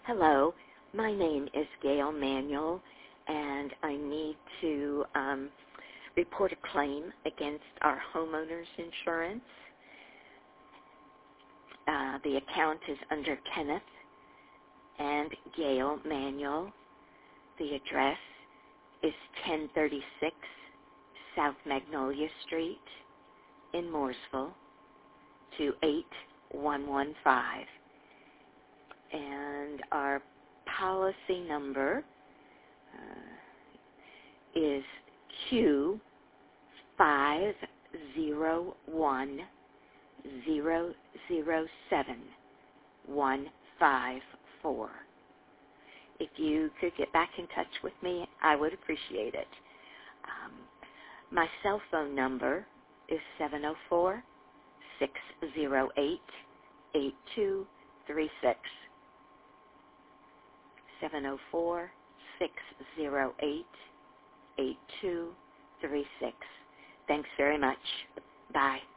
Hello, my name is Gail Manuel, and I need to report a claim against our homeowners insurance. The account is under Kenneth and Gail Manuel. The address is 1036 South Magnolia Street in Mooresville, 28115. And our policy number is Q501007-154. If you could get back in touch with me, I would appreciate it. My cell phone number is 704-608-8236. 704-608-8236. Thanks very much. Bye.